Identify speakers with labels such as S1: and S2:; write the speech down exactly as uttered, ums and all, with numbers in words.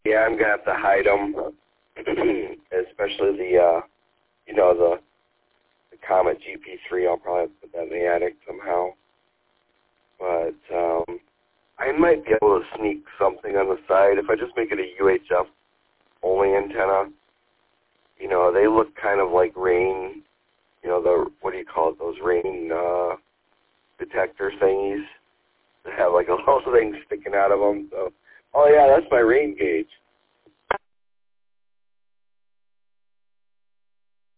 S1: Yeah, I'm gonna have to hide them, especially the, uh, you know, the, the Comet G P three. I'll probably have to put that in the attic somehow. But um, I might be able to sneak something on the side if I just make it a U H F only antenna. You know, they look kind of like rain. You know, the what do you call it? Those rain uh, detector thingies that have like a little thing sticking out of them. So, oh yeah, that's my rain gauge.